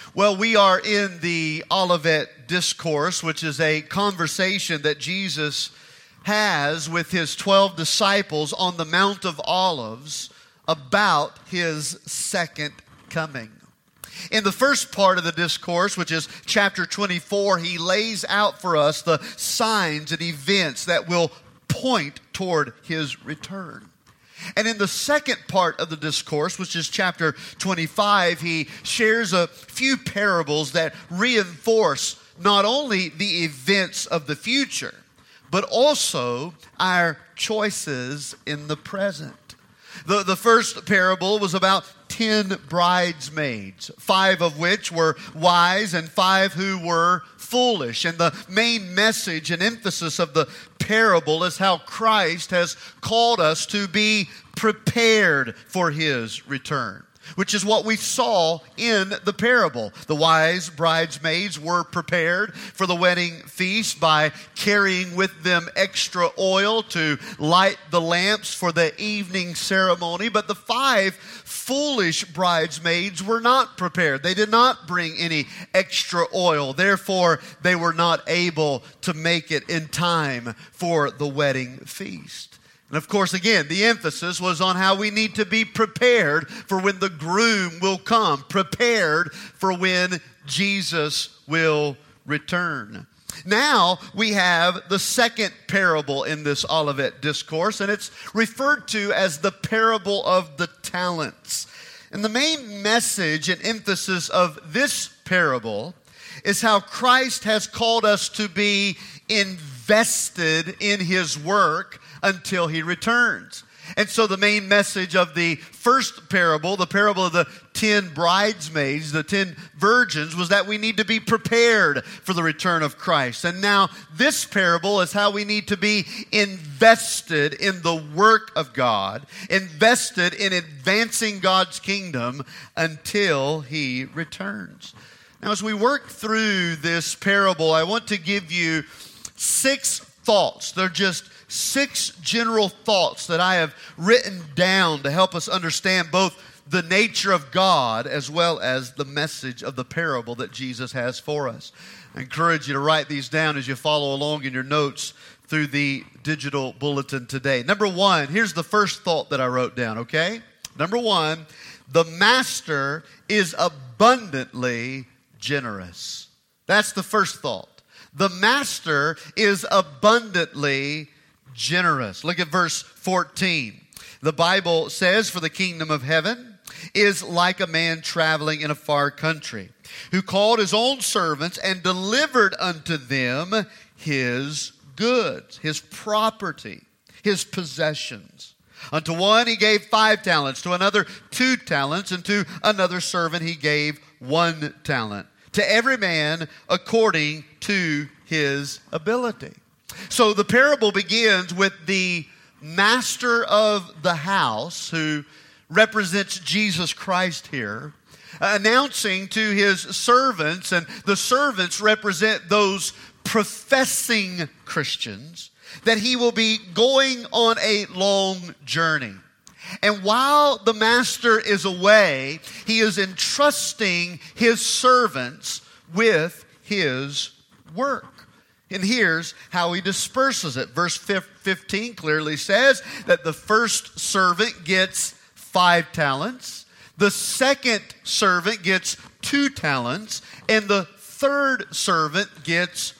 Well, we are in the Olivet Discourse, which is a conversation that Jesus has with his 12 disciples on the Mount of Olives about his second coming. In the first part of the discourse, which is chapter 24, he lays out for us the signs and events that will point toward his return. And in the second part of the discourse, which is chapter 25, he shares a few parables that reinforce not only the events of the future, but also our choices in the present. The first parable was about 10 bridesmaids, 5 of which were wise and 5 who were foolish. And the main message and emphasis of the parable is how Christ has called us to be prepared for his return, which is what we saw in the parable. The wise bridesmaids were prepared for the wedding feast by carrying with them extra oil to light the lamps for the evening ceremony. But the 5 foolish bridesmaids were not prepared. They did not bring any extra oil. Therefore, they were not able to make it in time for the wedding feast. And of course, again, the emphasis was on how we need to be prepared for when the groom will come, prepared for when Jesus will return. Now we have the second parable in this Olivet Discourse, and it's referred to as the parable of the talents. And the main message and emphasis of this parable is how Christ has called us to be invested in his work until he returns. And so the main message of the first parable, the parable of the 10 bridesmaids, the 10 virgins, was that we need to be prepared for the return of Christ. And now this parable is how we need to be invested in the work of God, invested in advancing God's kingdom until he returns. Now, as we work through this parable, I want to give you 6 thoughts. They're just 6 general thoughts that I have written down to help us understand both the nature of God as well as the message of the parable that Jesus has for us. I encourage you to write these down as you follow along in your notes through the digital bulletin today. Number 1, here's the first thought that I wrote down, okay? Number 1, the master is abundantly generous. That's the first thought. The master is abundantly generous. Look at verse 14. The Bible says, "For the kingdom of heaven is like a man traveling in a far country, who called his own servants and delivered unto them his goods," his property, his possessions. "Unto one he gave 5 talents, to another 2 talents, and to another servant he gave 1 talent. To every man according to his ability." So the parable begins with the master of the house, who represents Jesus Christ here, announcing to his servants, and the servants represent those professing Christians, that he will be going on a long journey. And while the master is away, he is entrusting his servants with his work. And here's how he disperses it. Verse 15 clearly says that the first servant gets 5 talents, the second servant gets 2 talents, and the third servant gets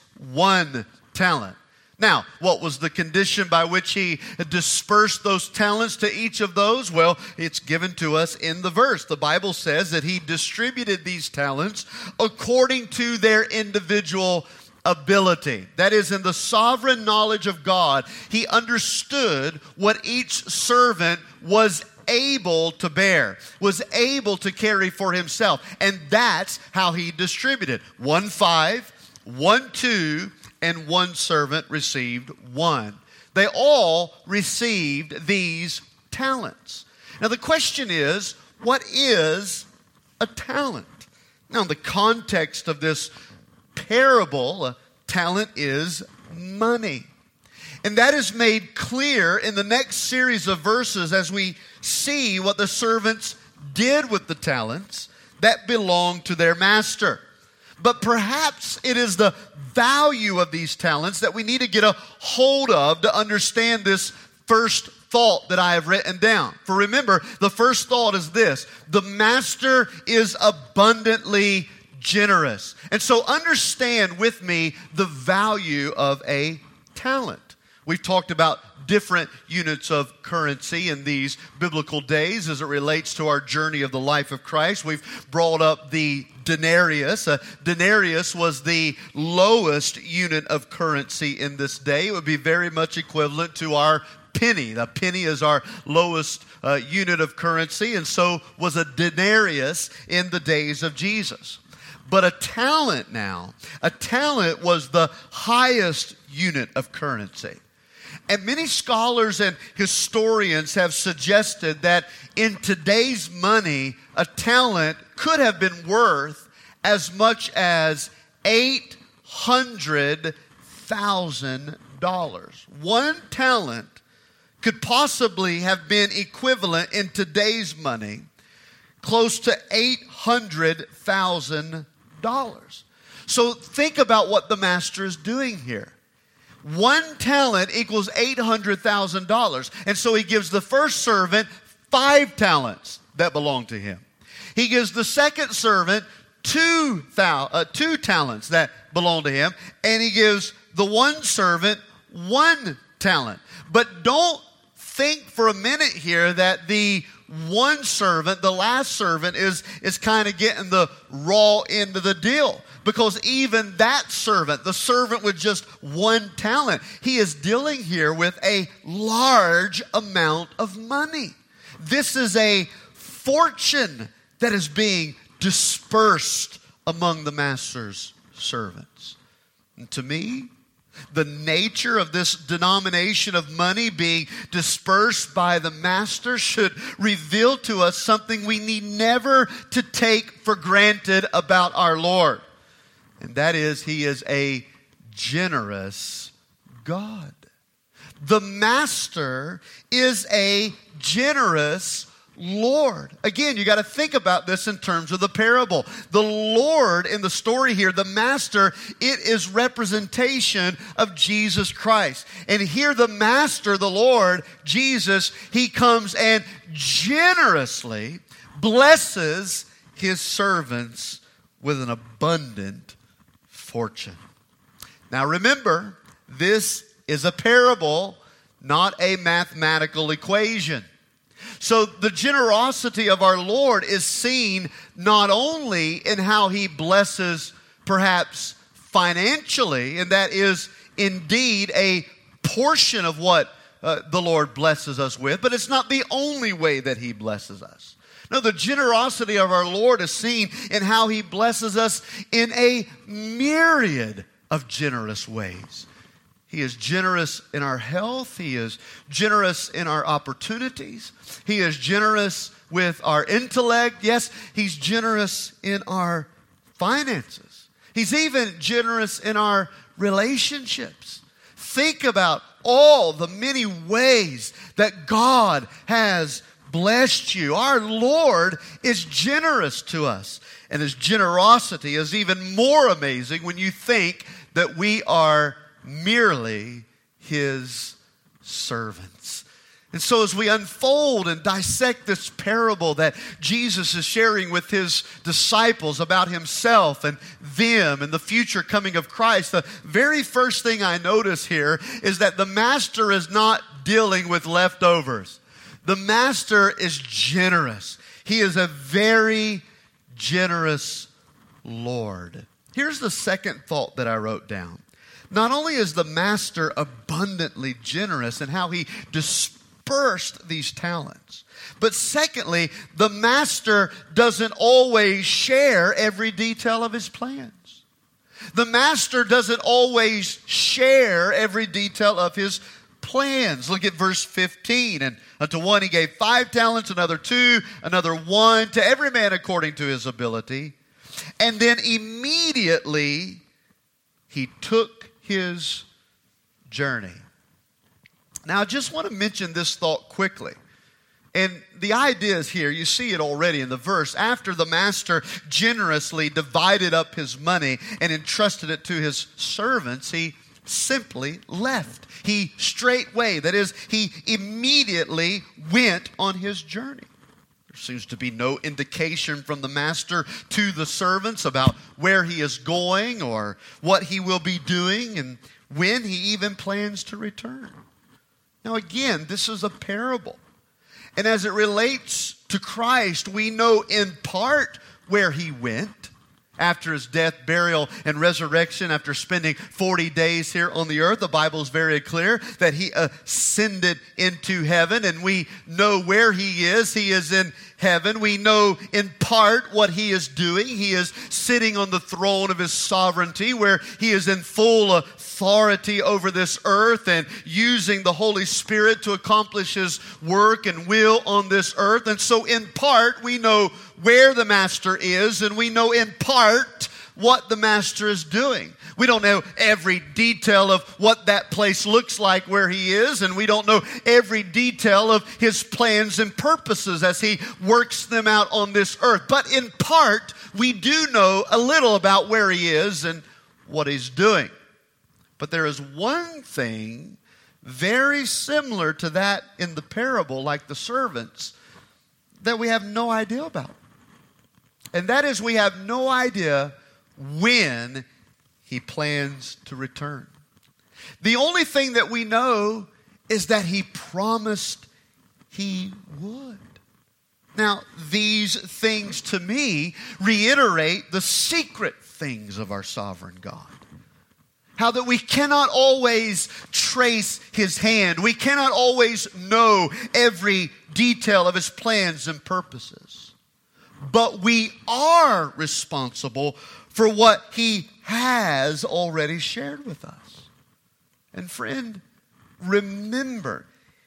1 talent. Now, what was the condition by which he dispersed those talents to each of those? Well, it's given to us in the verse. The Bible says that he distributed these talents according to their individual ability. That is, in the sovereign knowledge of God, he understood what each servant was able to bear, was able to carry for himself. And that's how he distributed. 1 5, 1 2, and 1 servant received 1. They all received these talents. Now the question is, what is a talent? Now in the context of this parable, a talent is money. And that is made clear in the next series of verses as we see what the servants did with the talents. that belonged to their master. But perhaps it is the value of these talents that we need to get a hold of to understand this first thought that I have written down. For remember, the first thought is this: the master is abundantly generous. And so understand with me the value of a talent. We've talked about different units of currency in these biblical days as it relates to our journey of the life of Christ. We've brought up the denarius. A denarius was the lowest unit of currency in this day. It would be very much equivalent to our penny. The penny is our lowest unit of currency, and so was a denarius in the days of Jesus. But a talent was the highest unit of currency. And many scholars and historians have suggested that in today's money, a talent could have been worth as much as $800,000. One talent could possibly have been equivalent in today's money close to $800,000. So think about what the master is doing here. One talent equals $800,000. And so he gives the first servant 5 talents that belong to him. He gives the second servant two talents that belong to him. And he gives the one servant 1 talent. But don't think for a minute here that the one servant, the last servant, is kind of getting the raw end of the deal. Because even that servant, the servant with just 1 talent, he is dealing here with a large amount of money. This is a fortune that is being dispersed among the master's servants. And to me, the nature of this denomination of money being dispersed by the master should reveal to us something we need never to take for granted about our Lord. And that is, he is a generous God. The master is a generous Lord. Again, you got to think about this in terms of the parable. The Lord in the story here, the master, it is representation of Jesus Christ. And here the master, the Lord, Jesus, he comes and generously blesses his servants with an abundant fortune. Now remember, this is a parable, not a mathematical equation. So the generosity of our Lord is seen not only in how he blesses perhaps financially, and that is indeed a portion of what the Lord blesses us with, but it's not the only way that he blesses us. No, the generosity of our Lord is seen in how he blesses us in a myriad of generous ways. He is generous in our health. He is generous in our opportunities. He is generous with our intellect. Yes, he's generous in our finances. He's even generous in our relationships. Think about all the many ways that God has blessed you. Our Lord is generous to us. And his generosity is even more amazing when you think that we are merely his servants. And so as we unfold and dissect this parable that Jesus is sharing with his disciples about himself and them and the future coming of Christ, the very first thing I notice here is that the master is not dealing with leftovers. The master is generous. He is a very generous Lord. Here's the second thought that I wrote down. Not only is the master abundantly generous in how he dispersed these talents, but secondly, the master doesn't always share every detail of his plans. The master doesn't always share every detail of his plans. Look at verse 15. And unto one he gave 5 talents, another 2, another 1, to every man according to his ability. And then immediately he took his journey. Now I just want to mention this thought quickly. And the idea is here, you see it already in the verse. After the master generously divided up his money and entrusted it to his servants, he simply left. He straightway, that is, he immediately went on his journey. There seems to be no indication from the master to the servants about where he is going or what he will be doing and when he even plans to return. Now again, this is a parable. And as it relates to Christ, we know in part where he went after his death, burial, and resurrection, after spending 40 days here on the earth. The Bible is very clear that he ascended into heaven, and we know where he is. He is in heaven. We know in part what he is doing. He is sitting on the throne of his sovereignty, where he is in full authority over this earth and using the Holy Spirit to accomplish his work and will on this earth. And so in part, we know where the master is, and we know in part what the master is doing. We don't know every detail of what that place looks like where he is, and we don't know every detail of his plans and purposes as he works them out on this earth. But in part, we do know a little about where he is and what he's doing. But there is one thing very similar to that in the parable, like the servants, that we have no idea about. And that is, we have no idea when he plans to return. The only thing that we know is that he promised he would. Now, these things to me reiterate the secret things of our sovereign God. How that we cannot always trace his hand. We cannot always know every detail of his plans and purposes. But we are responsible for what he has already shared with us. And friend, remember,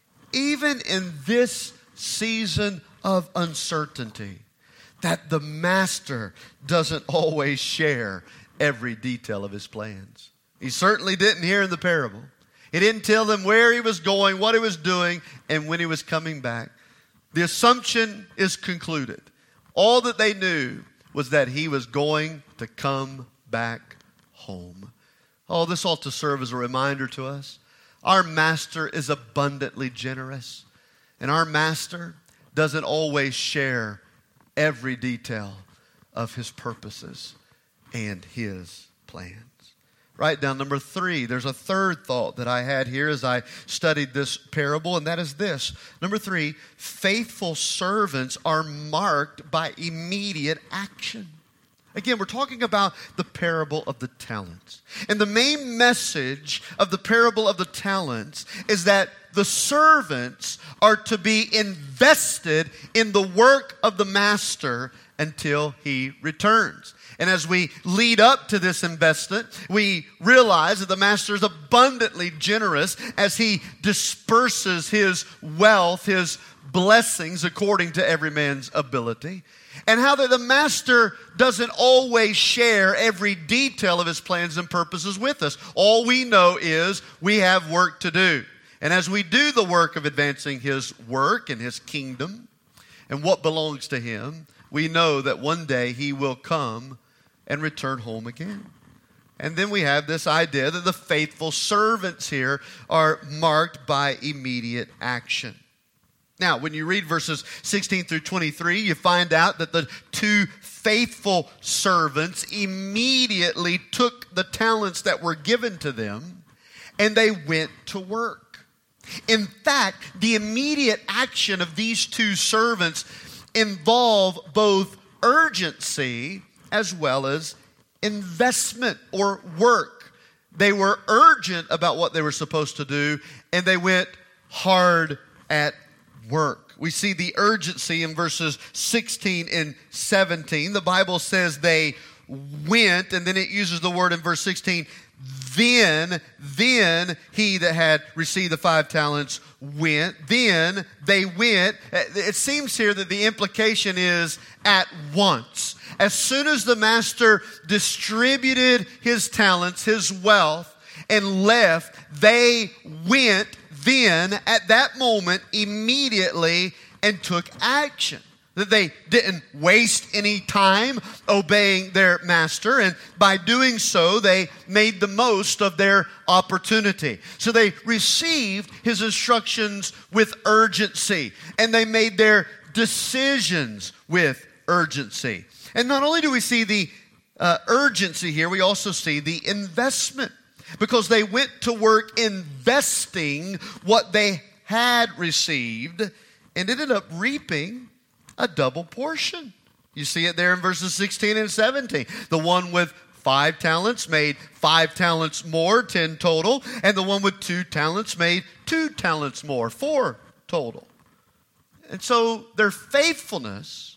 even in this season of uncertainty, that the master doesn't always share every detail of his plans. He certainly didn't here in the parable. He didn't tell them where he was going, what he was doing, and when he was coming back. The assumption is concluded. All that they knew was that he was going to come back home. Oh, this ought to serve as a reminder to us. Our master is abundantly generous, and our master doesn't always share every detail of his purposes and his plans. Write down number 3. There's a third thought that I had here as I studied this parable, and that is this. Number 3, faithful servants are marked by immediate action. Again, we're talking about the parable of the talents. And the main message of the parable of the talents is that the servants are to be invested in the work of the master until he returns. And as we lead up to this investment, we realize that the master is abundantly generous as he disperses his wealth, his blessings according to every man's ability. And how that the master doesn't always share every detail of his plans and purposes with us. All we know is we have work to do. And as we do the work of advancing his work and his kingdom and what belongs to him, we know that one day he will come and return home again. And then we have this idea that the faithful servants here are marked by immediate action. Now, when you read verses 16 through 23, you find out that the 2 faithful servants immediately took the talents that were given to them and they went to work. In fact, the immediate action of these 2 servants involve both urgency as well as investment or work. They were urgent about what they were supposed to do, and they went hard at work. We see the urgency in verses 16 and 17. The Bible says they went, and then it uses the word in verse 16, then he that had received the 5 talents went. Then they went. It seems here that the implication is at once. As soon as the master distributed his talents, his wealth, and left, they went then at that moment immediately and took action. That they didn't waste any time obeying their master, and by doing so, they made the most of their opportunity. So they received his instructions with urgency, and they made their decisions with urgency. And not only do we see the urgency here, we also see the investment, because they went to work investing what they had received and ended up reaping a double portion. You see it there in verses 16 and 17. The one with 5 talents made 5 talents more, 10 total. And the one with 2 talents made 2 talents more, 4 total. And so their faithfulness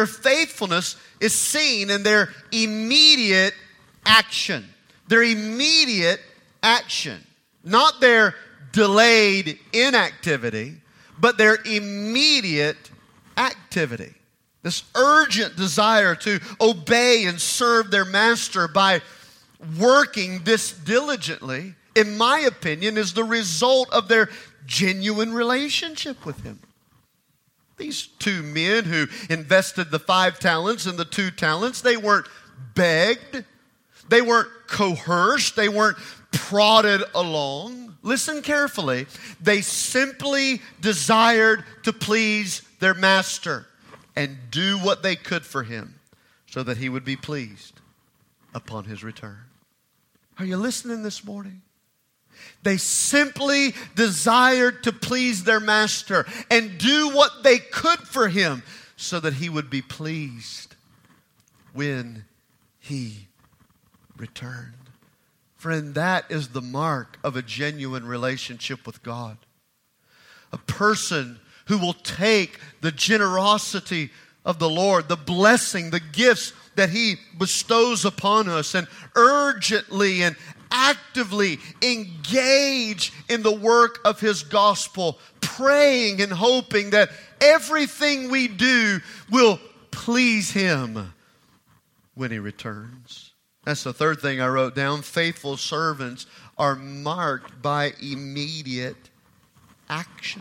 is seen in their immediate action. Their immediate action. Not their delayed inactivity, but their immediate activity. This urgent desire to obey and serve their master by working this diligently, in my opinion, is the result of their genuine relationship with him. These 2 men who invested the 5 talents and the 2 talents, they weren't begged, they weren't coerced, they weren't prodded along. Listen carefully. They simply desired to please their master and do what they could for him so that he would be pleased upon his return. Are you listening this morning? They simply desired to please their master and do what they could for him so that he would be pleased when he returned. Friend, that is the mark of a genuine relationship with God. A person who will take the generosity of the Lord, the blessing, the gifts that he bestows upon us, and urgently and actively engage in the work of his gospel, praying and hoping that everything we do will please him when he returns. That's the third thing I wrote down. Faithful servants are marked by immediate action.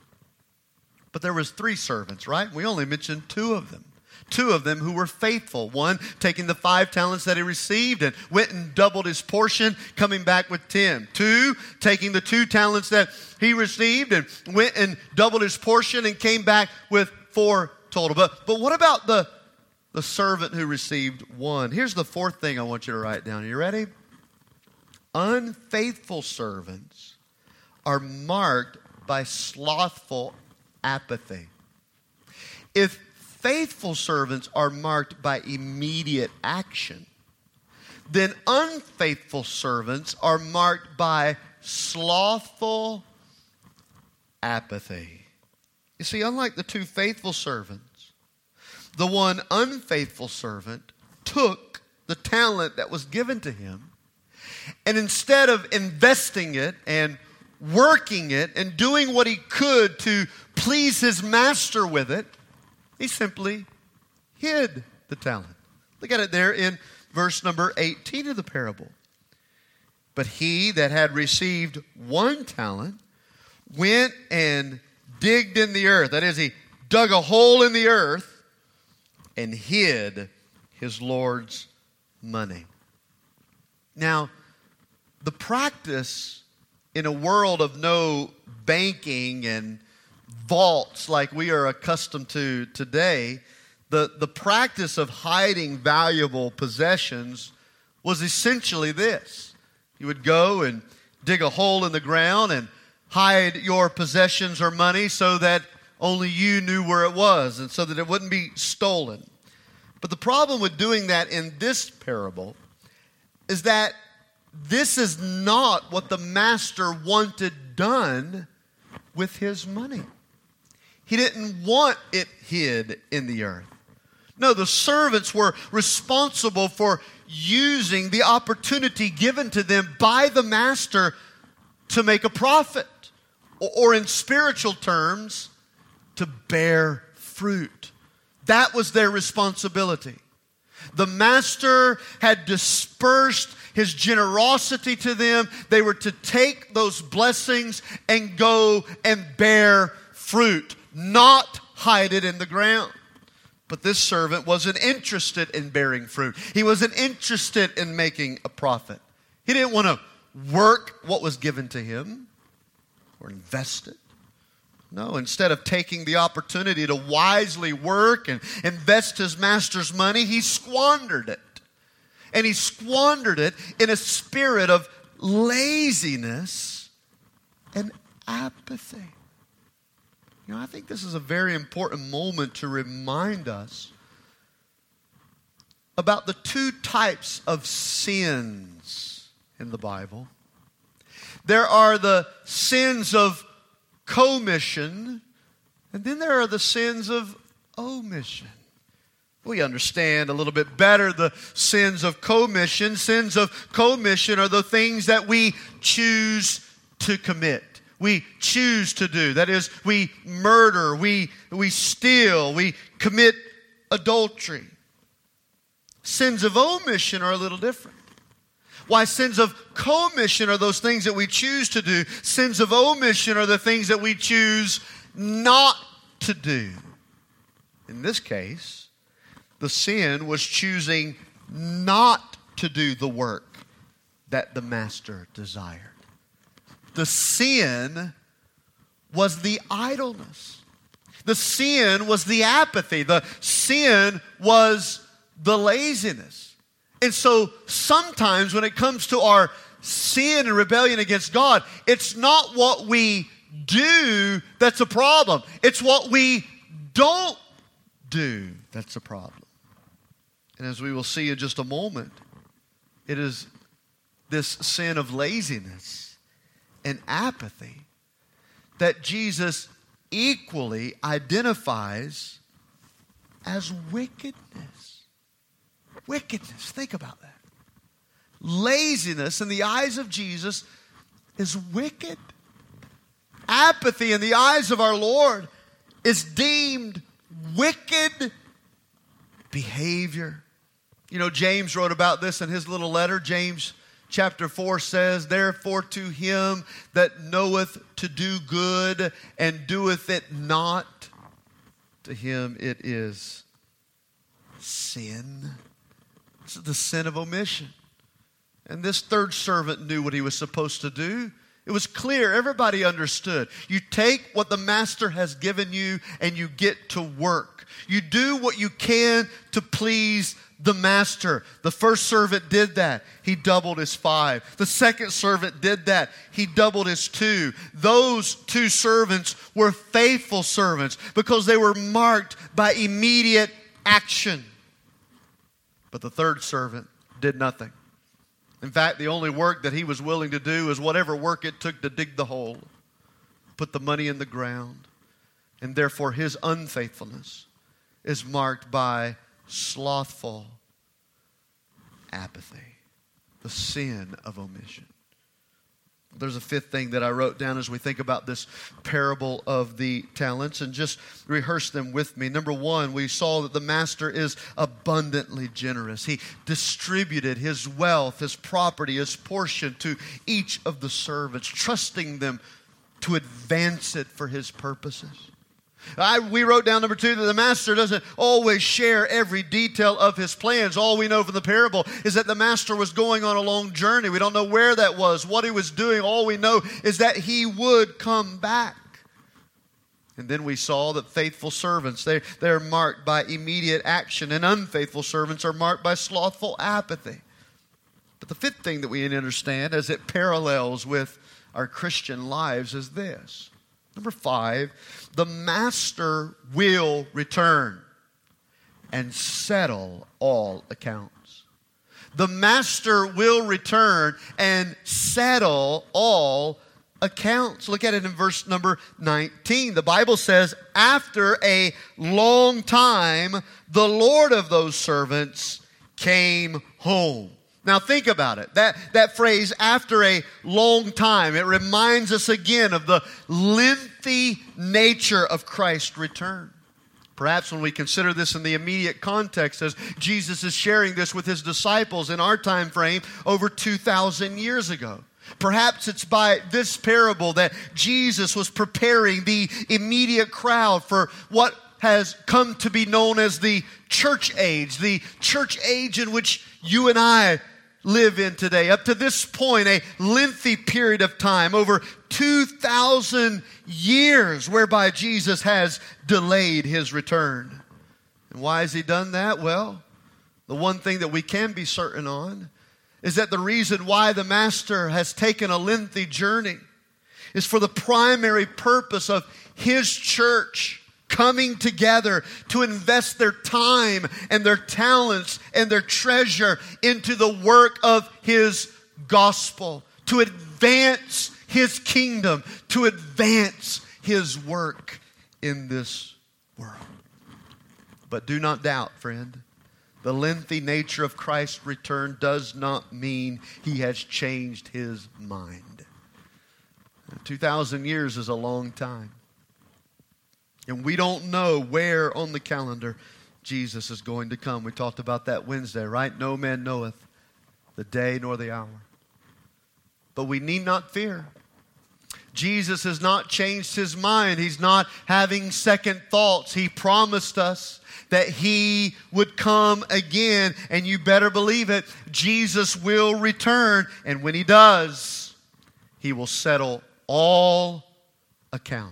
But there was 3 servants, right? We only mentioned 2 of them. 2 of them who were faithful. One taking the 5 talents that he received and went and doubled his portion, coming back with 10. 2 taking the 2 talents that he received and went and doubled his portion and came back with 4 total. But what about the servant who received 1? Here's the 4th thing I want you to write down. Are you ready? Unfaithful servants are marked by slothful apathy. If faithful servants are marked by immediate action, then unfaithful servants are marked by slothful apathy. You see, unlike the 2 faithful servants, the one unfaithful servant took the talent that was given to him, and instead of investing it and working it and doing what he could to please his master with it, he simply hid the talent. Look at it there in verse number 18 of the parable. But he that had received 1 talent went and digged in the earth. That is, he dug a hole in the earth and hid his Lord's money. Now, the practice in a world of no banking and vaults like we are accustomed to today, the practice of hiding valuable possessions was essentially this. You would go and dig a hole in the ground and hide your possessions or money so that only you knew where it was and so that it wouldn't be stolen. But the problem with doing that in this parable is that this is not what the master wanted done with his money. He didn't want it hid in the earth. No, the servants were responsible for using the opportunity given to them by the master to make a profit, or in spiritual terms, to bear fruit. That was their responsibility. The master had dispersed his generosity to them. They were to take those blessings and go and bear fruit, not hide it in the ground. But this servant wasn't interested in bearing fruit. He wasn't interested in making a profit. He didn't want to work what was given to him or invest it. No, instead of taking the opportunity to wisely work and invest his master's money, he squandered it. And he squandered it in a spirit of laziness and apathy. You know, I think this is a very important moment to remind us about the two types of sins in the Bible. There are the sins of commission, and then there are the sins of omission. We understand a little bit better the sins of commission. Sins of commission are the things that we choose to commit. We choose to do. That is, we murder, we steal, we commit adultery. Sins of omission are a little different. Why sins of commission are those things that we choose to do. Sins of omission are the things that we choose not to do. In this case, the sin was choosing not to do the work that the master desired. The sin was the idleness. The sin was the apathy. The sin was the laziness. And so sometimes when it comes to our sin and rebellion against God, it's not what we do that's a problem. It's what we don't do that's a problem. And as we will see in just a moment, it is this sin of laziness and apathy that Jesus equally identifies as wickedness. Wickedness, think about that. Laziness in the eyes of Jesus is wicked. Apathy in the eyes of our Lord is deemed wicked behavior. You know, James wrote about this in his little letter. James chapter 4 says, "Therefore to him that knoweth to do good and doeth it not, to him it is sin." This is the sin of omission. And this third servant knew what he was supposed to do. It was clear. Everybody understood. You take what the master has given you and you get to work. You do what you can to please the master. The first servant did that. He doubled his 5. The second servant did that. He doubled his 2. Those 2 servants were faithful servants because they were marked by immediate action. But the third servant did nothing. In fact, the only work that he was willing to do is whatever work it took to dig the hole, put the money in the ground, and therefore his unfaithfulness is marked by slothful apathy, the sin of omission. There's a fifth thing that I wrote down as we think about this parable of the talents, and just rehearse them with me. Number 1, we saw that the master is abundantly generous. He distributed his wealth, his property, his portion to each of the servants, trusting them to advance it for his purposes. We wrote down number 2 that the master doesn't always share every detail of his plans. All we know from the parable is that the master was going on a long journey. We don't know where that was, what he was doing. All we know is that he would come back. And then we saw that faithful servants, they're marked by immediate action, and unfaithful servants are marked by slothful apathy. But the fifth thing that we need to understand as it parallels with our Christian lives is this. Number 5, the master will return and settle all accounts. The master will return and settle all accounts. Look at it in verse number 19. The Bible says, after a long time, the Lord of those servants came home. Now think about it. That phrase, after a long time, it reminds us again of the lengthy nature of Christ's return. Perhaps when we consider this in the immediate context, as Jesus is sharing this with his disciples in our time frame over 2,000 years ago. Perhaps it's by this parable that Jesus was preparing the immediate crowd for what has come to be known as the church age in which you and I live in today. Up to this point, a lengthy period of time, over 2,000 years, whereby Jesus has delayed his return. And why has he done that? Well, the one thing that we can be certain on is that the reason why the Master has taken a lengthy journey is for the primary purpose of his church coming together to invest their time and their talents and their treasure into the work of his gospel, to advance his kingdom, to advance his work in this world. But do not doubt, friend, the lengthy nature of Christ's return does not mean he has changed his mind. 2,000 years is a long time. And we don't know where on the calendar Jesus is going to come. We talked about that Wednesday, right? No man knoweth the day nor the hour. But we need not fear. Jesus has not changed his mind. He's not having second thoughts. He promised us that he would come again. And you better believe it. Jesus will return. And when he does, he will settle all accounts.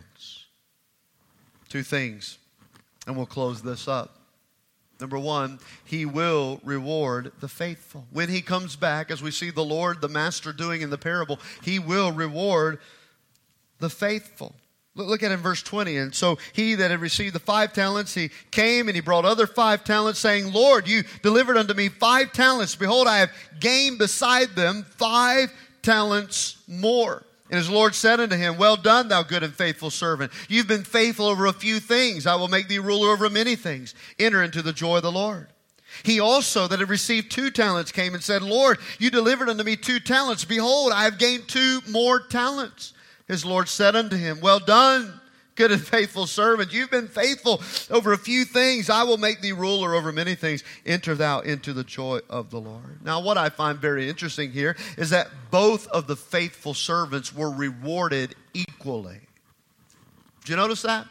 Two things, and we'll close this up. Number one, he will reward the faithful. When he comes back, as we see the Lord, the Master doing in the parable, he will reward the faithful. Look at it in verse 20. And so he that had received the 5 talents, he came and he brought other 5 talents, saying, Lord, you delivered unto me 5 talents. Behold, I have gained beside them 5 talents more. And his Lord said unto him, Well done, thou good and faithful servant. You've been faithful over a few things. I will make thee ruler over many things. Enter into the joy of the Lord. He also that had received 2 talents came and said, Lord, you delivered unto me 2 talents. Behold, I have gained 2 more talents. His Lord said unto him, Well done, good and faithful servant. You've been faithful over a few things. I will make thee ruler over many things. Enter thou into the joy of the Lord. Now, what I find very interesting here is that both of the faithful servants were rewarded equally. Did you notice that?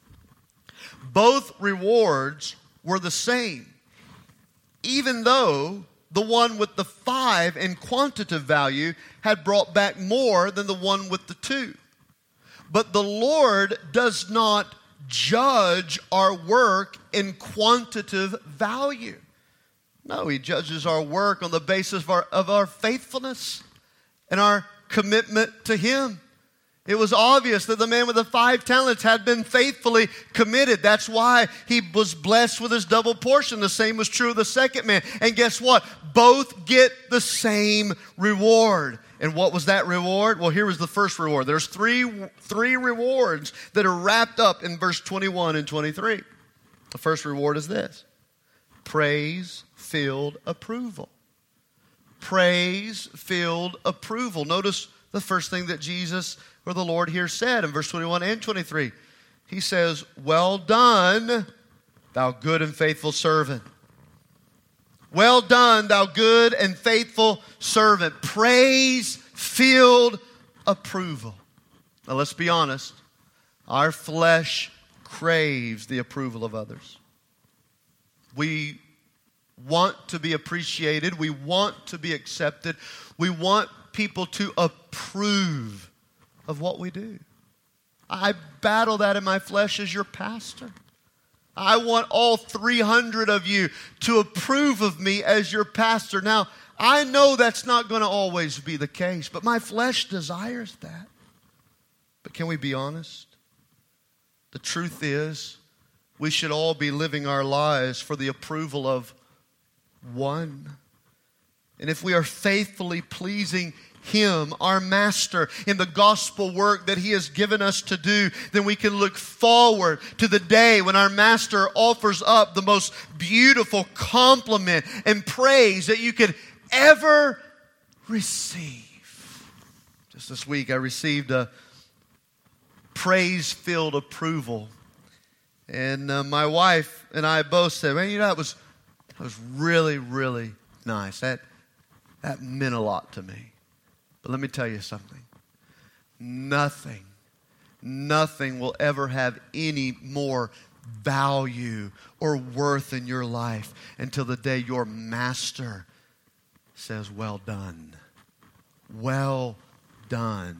Both rewards were the same, even though the one with the 5 in quantitative value had brought back more than the one with the 2. But the Lord does not judge our work in quantitative value. No, he judges our work on the basis of our faithfulness and our commitment to him. It was obvious that the man with the 5 talents had been faithfully committed. That's why he was blessed with his double portion. The same was true of the second man. And guess what? Both get the same reward. And what was that reward? Well, here was the first reward. There's three rewards that are wrapped up in verse 21 and 23. The first reward is this: praise-filled approval. Praise-filled approval. Notice the first thing that Jesus or the Lord here said in verse 21 and 23. He says, Well done, thou good and faithful servant. Well done, thou good and faithful servant. Praise-filled approval. Now let's be honest. Our flesh craves the approval of others. We want to be appreciated. We want to be accepted. We want people to approve of what we do. I battle that in my flesh as your pastor. I want all 300 of you to approve of me as your pastor. Now, I know that's not going to always be the case, but my flesh desires that. But can we be honest? The truth is, we should all be living our lives for the approval of one. And if we are faithfully pleasing Him, our Master, in the gospel work that He has given us to do, then we can look forward to the day when our Master offers up the most beautiful compliment and praise that you could ever receive. Just this week I received a praise-filled approval. And my wife and I both said, man, that was really, really nice. That meant a lot to me. But let me tell you something. Nothing will ever have any more value or worth in your life until the day your master says, well done. Well done.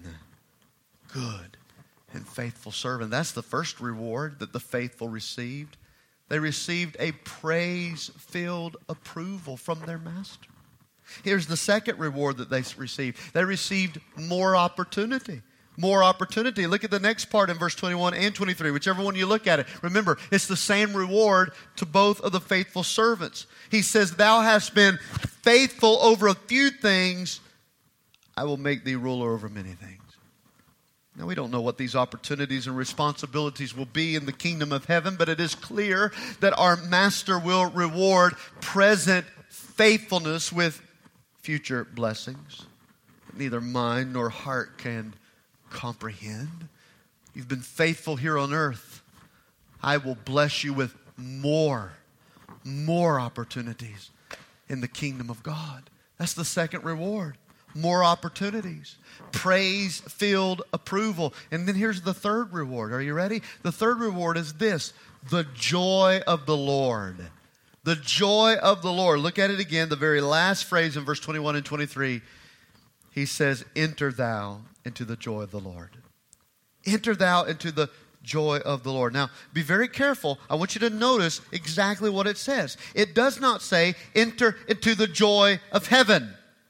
Good and faithful servant. That's the first reward that the faithful received. They received a praise-filled approval from their master. Here's the second reward that they received. They received more opportunity. More opportunity. Look at the next part in verse 21 and 23, whichever one you look at it. Remember, it's the same reward to both of the faithful servants. He says, thou hast been faithful over a few things, I will make thee ruler over many things. Now, we don't know what these opportunities and responsibilities will be in the kingdom of heaven, but it is clear that our master will reward present faithfulness with future blessings that neither mind nor heart can comprehend. You've been faithful here on earth. I will bless you with more opportunities in the kingdom of God. That's the second reward. More opportunities. Praise-filled approval. And then here's the third reward. Are you ready? The third reward is this: the joy of the Lord. The joy of the Lord. Look at it again, the very last phrase in verse 21 and 23. He says, enter thou into the joy of the Lord. Enter thou into the joy of the Lord. Now, be very careful. I want you to notice exactly what it says. It does not say, enter into the joy of heaven.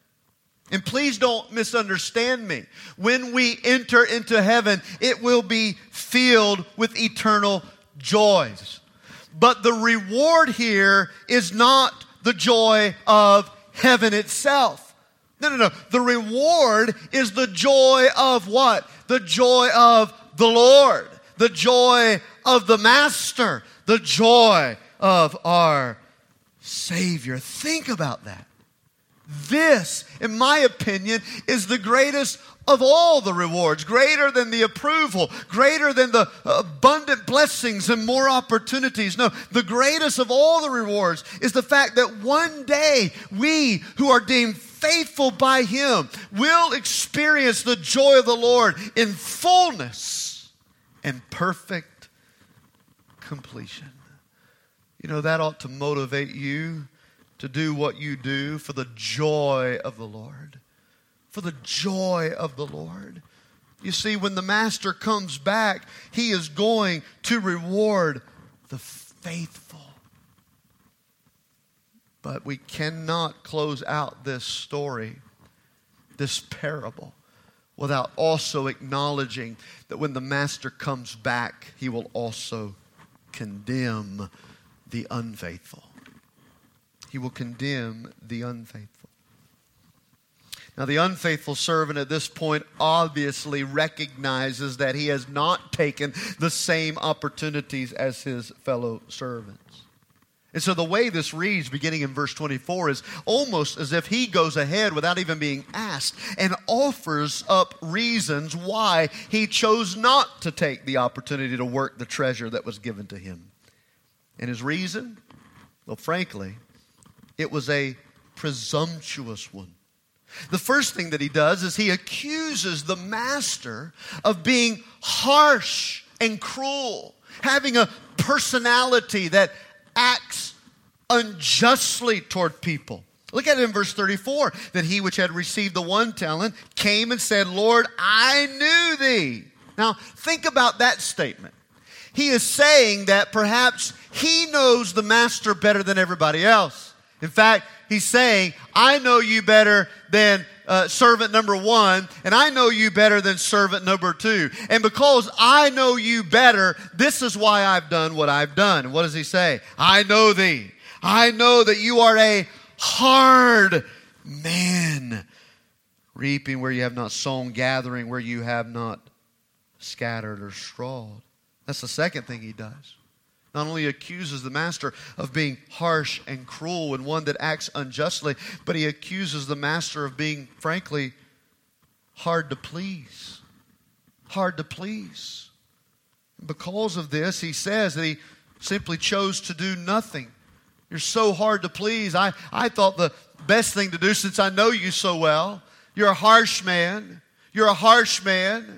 And please don't misunderstand me. When we enter into heaven, it will be filled with eternal joys. But the reward here is not the joy of heaven itself. No. The reward is the joy of what? The joy of the Lord. The joy of the Master. The joy of our Savior. Think about that. This, in my opinion, is the greatest of all the rewards, greater than the approval, greater than the abundant blessings and more opportunities. No, the greatest of all the rewards is the fact that one day we who are deemed faithful by Him will experience the joy of the Lord in fullness and perfect completion. You know, that ought to motivate you to do what you do for the joy of the Lord. For the joy of the Lord. You see, when the Master comes back, He is going to reward the faithful. But we cannot close out this story, this parable, without also acknowledging that when the Master comes back, He will also condemn the unfaithful. He will condemn the unfaithful. Now, the unfaithful servant at this point obviously recognizes that he has not taken the same opportunities as his fellow servants. And so the way this reads, beginning in verse 24, is almost as if he goes ahead without even being asked and offers up reasons why he chose not to take the opportunity to work the treasure that was given to him. And his reason? Well, frankly, it was a presumptuous one. The first thing that he does is he accuses the master of being harsh and cruel, having a personality that acts unjustly toward people. Look at it in verse 34. That he which had received the 1 talent came and said, Lord, I knew thee. Now, think about that statement. He is saying that perhaps he knows the master better than everybody else. In fact, he's saying, I know you better than servant number 1, and I know you better than servant number 2. And because I know you better, this is why I've done what I've done. And what does he say? I know thee. I know that you are a hard man, reaping where you have not sown, gathering where you have not scattered or strawed. That's the second thing he does. Not only accuses the master of being harsh and cruel and one that acts unjustly, but he accuses the master of being, frankly, hard to please. Hard to please. Because of this, he says that he simply chose to do nothing. You're so hard to please. I thought the best thing to do, since I know you so well, you're a harsh man. You're a harsh man.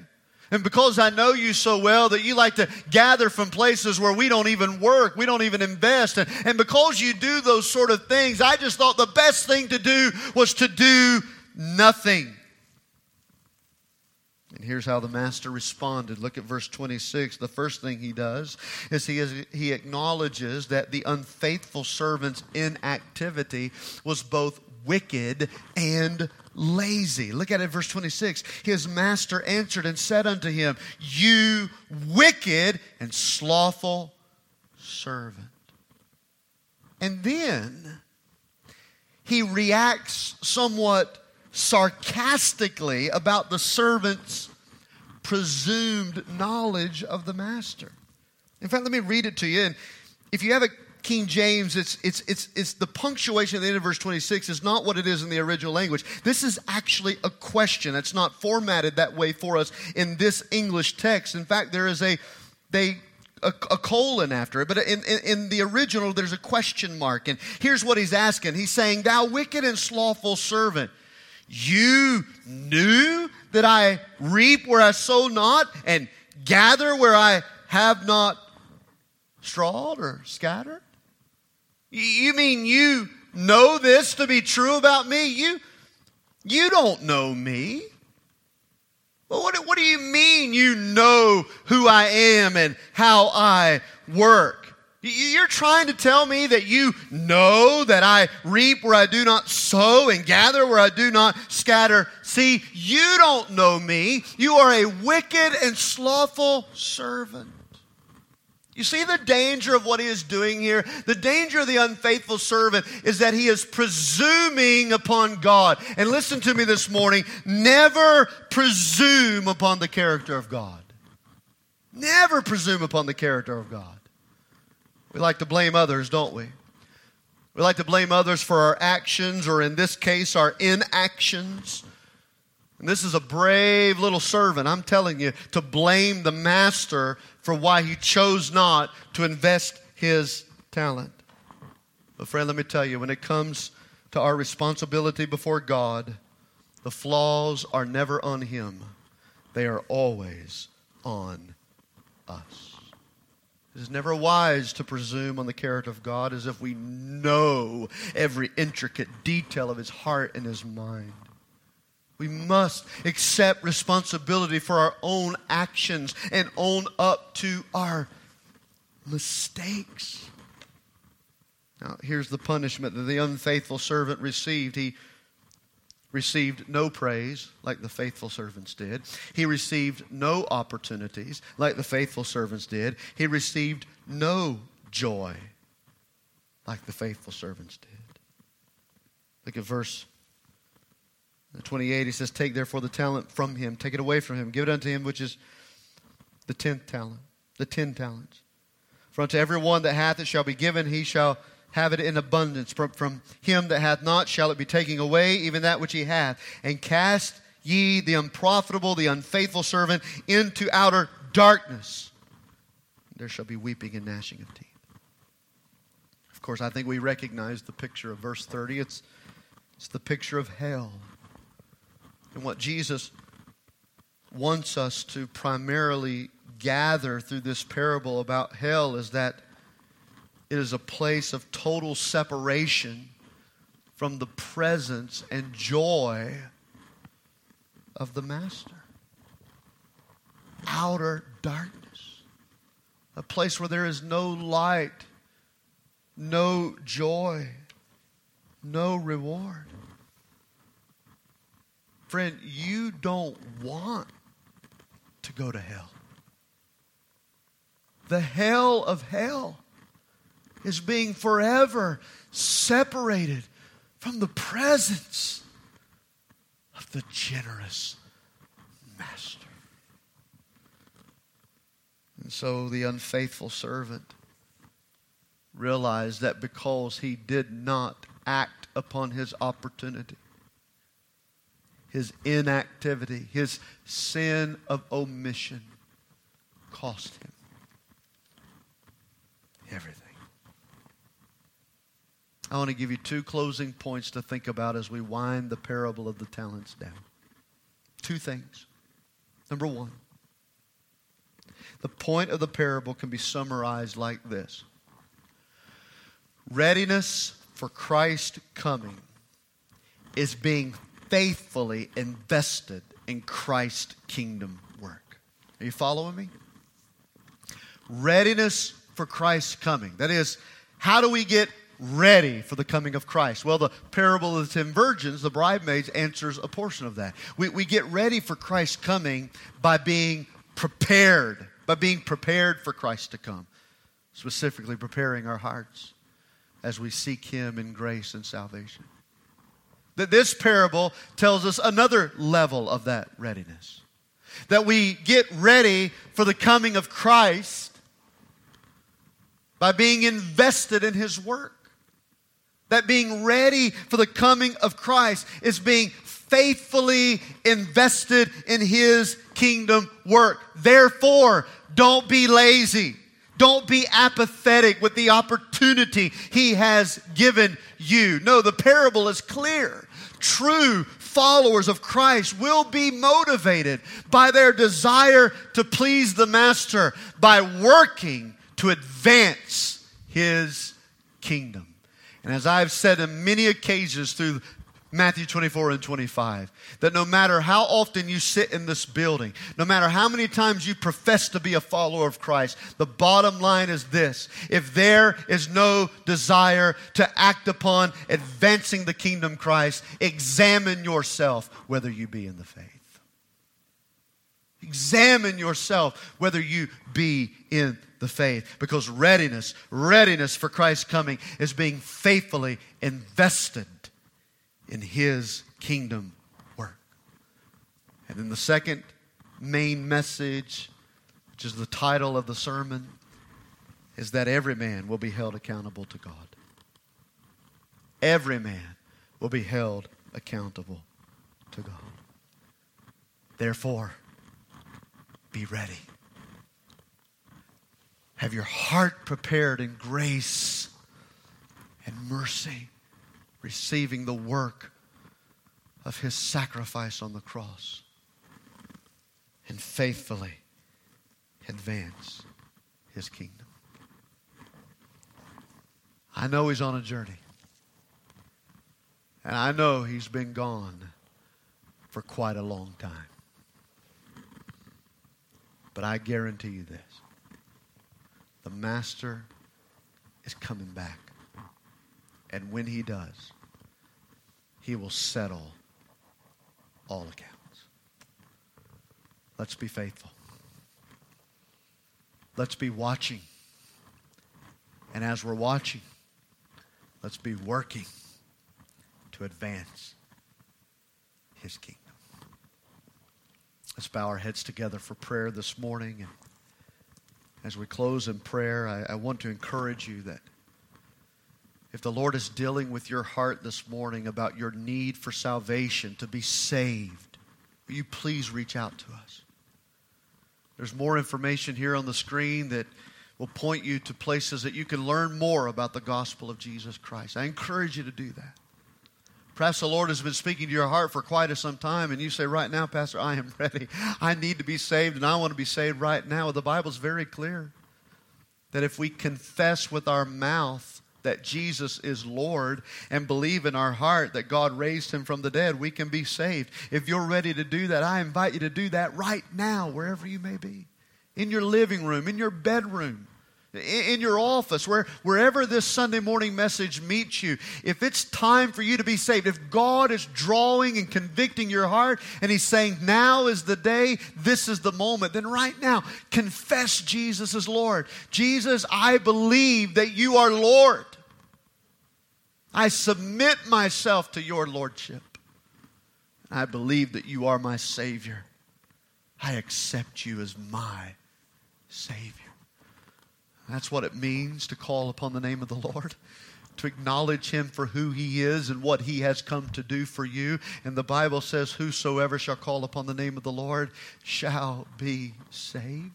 And because I know you so well that you like to gather from places where we don't even work, we don't even invest. And because you do those sort of things, I just thought the best thing to do was to do nothing. And here's how the master responded. Look at verse 26. The first thing he does is he acknowledges that the unfaithful servant's inactivity was both wicked and lazy. Look at it, verse 26. His master answered and said unto him, You wicked and slothful servant. And then he reacts somewhat sarcastically about the servant's presumed knowledge of the master. In fact, let me read it to you. And if you have a King James, it's the punctuation at the end of verse 26 is not what it is in the original language. This is actually a question. It's not formatted that way for us in this English text. In fact, there is a colon after it, but in the original there's a question mark. And here's what he's asking. He's saying, Thou wicked and slothful servant, you knew that I reap where I sow not, and gather where I have not strawed or scattered? You mean you know this to be true about me? You don't know me. Well, what do you mean you know who I am and how I work? You're trying to tell me that you know that I reap where I do not sow and gather where I do not scatter. See, you don't know me. You are a wicked and slothful servant. You see the danger of what he is doing here? The danger of the unfaithful servant is that he is presuming upon God. And listen to me this morning, never presume upon the character of God. Never presume upon the character of God. We like to blame others, don't we? We like to blame others for our actions, or in this case, our inactions. And this is a brave little servant, I'm telling you, to blame the master for why he chose not to invest his talent. But friend, let me tell you, when it comes to our responsibility before God, the flaws are never on him. They are always on us. It is never wise to presume on the character of God as if we know every intricate detail of his heart and his mind. We must accept responsibility for our own actions and own up to our mistakes. Now, here's the punishment that the unfaithful servant received. He received no praise like the faithful servants did. He received no opportunities like the faithful servants did. He received no joy like the faithful servants did. Look at verse 28. He says, Take therefore the talent from him. Take it away from him. Give it unto him, which is the 10th talent. The 10 talents. For unto every one that hath it shall be given. He shall have it in abundance. From him that hath not shall it be taken away, even that which he hath. And cast ye the unprofitable, the unfaithful servant into outer darkness. There shall be weeping and gnashing of teeth. Of course, I think we recognize the picture of verse 30. It's the picture of hell. And what Jesus wants us to primarily gather through this parable about hell is that it is a place of total separation from the presence and joy of the Master. Outer darkness. A place where there is no light, no joy, no reward. Friend, you don't want to go to hell. The hell of hell is being forever separated from the presence of the generous Master. And so the unfaithful servant realized that because he did not act upon his opportunity, his inactivity, his sin of omission cost him everything. I want to give you two closing points to think about as we wind the parable of the talents down. Two things. Number one, The point of the parable can be summarized like this. Readiness for Christ's coming is being faithfully invested in Christ's kingdom work. Are you following me? Readiness for Christ's coming. That is, how do we get ready for the coming of Christ? Well, the parable of the 10 virgins, the bridesmaids, answers a portion of that. We get ready for Christ's coming by being prepared for Christ to come. Specifically, preparing our hearts as we seek Him in grace and salvation. That this parable tells us another level of that readiness. That we get ready for the coming of Christ by being invested in His work. That being ready for the coming of Christ is being faithfully invested in His kingdom work. Therefore, don't be lazy. Don't be apathetic with the opportunity He has given you. No, the parable is clear. True followers of Christ will be motivated by their desire to please the Master by working to advance His kingdom. And as I've said on many occasions through Matthew 24 and 25, that no matter how often you sit in this building, no matter how many times you profess to be a follower of Christ, the bottom line is this: if there is no desire to act upon advancing the kingdom of Christ, examine yourself whether you be in the faith. Examine yourself whether you be in the faith. Because readiness for Christ's coming is being faithfully invested in His kingdom work. And then the second main message, which is the title of the sermon, is that every man will be held accountable to God. Every man will be held accountable to God. Therefore, be ready. Have your heart prepared in grace and mercy, receiving the work of His sacrifice on the cross, and faithfully advance His kingdom. I know He's on a journey. And I know He's been gone for quite a long time. But I guarantee you this: the Master is coming back. And when He does, He will settle all accounts. Let's be faithful. Let's be watching. And as we're watching, let's be working to advance His kingdom. Let's bow our heads together for prayer this morning. And as we close in prayer, I want to encourage you that if the Lord is dealing with your heart this morning about your need for salvation, to be saved, will you please reach out to us? There's more information here on the screen that will point you to places that you can learn more about the gospel of Jesus Christ. I encourage you to do that. Perhaps the Lord has been speaking to your heart for quite some time, and you say, right now, Pastor, I am ready. I need to be saved, and I want to be saved right now. The Bible's very clear that if we confess with our mouth that Jesus is Lord and believe in our heart that God raised Him from the dead, we can be saved. If you're ready to do that, I invite you to do that right now, wherever you may be. In your living room, in your bedroom, in your office, wherever this Sunday morning message meets you. If it's time for you to be saved, if God is drawing and convicting your heart and He's saying, now is the day, this is the moment, then right now, confess Jesus as Lord. Jesus, I believe that You are Lord. I submit myself to Your Lordship. I believe that You are my Savior. I accept You as my Savior. That's what it means to call upon the name of the Lord, to acknowledge Him for who He is and what He has come to do for you. And the Bible says, whosoever shall call upon the name of the Lord shall be saved.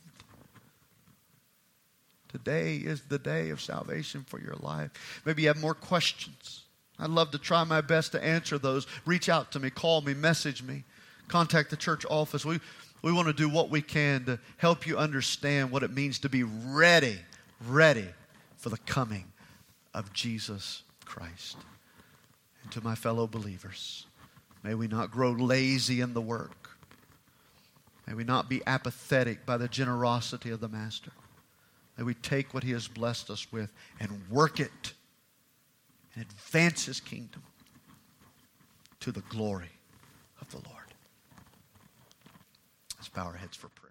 Today is the day of salvation for your life. Maybe you have more questions. I'd love to try my best to answer those. Reach out to me, call me, message me, contact the church office. We want to do what we can to help you understand what it means to be ready for the coming of Jesus Christ. And to my fellow believers, may we not grow lazy in the work. May we not be apathetic by the generosity of the Master. May we take what He has blessed us with and work it and advance His kingdom to the glory of the Lord. Let's bow our heads for prayer.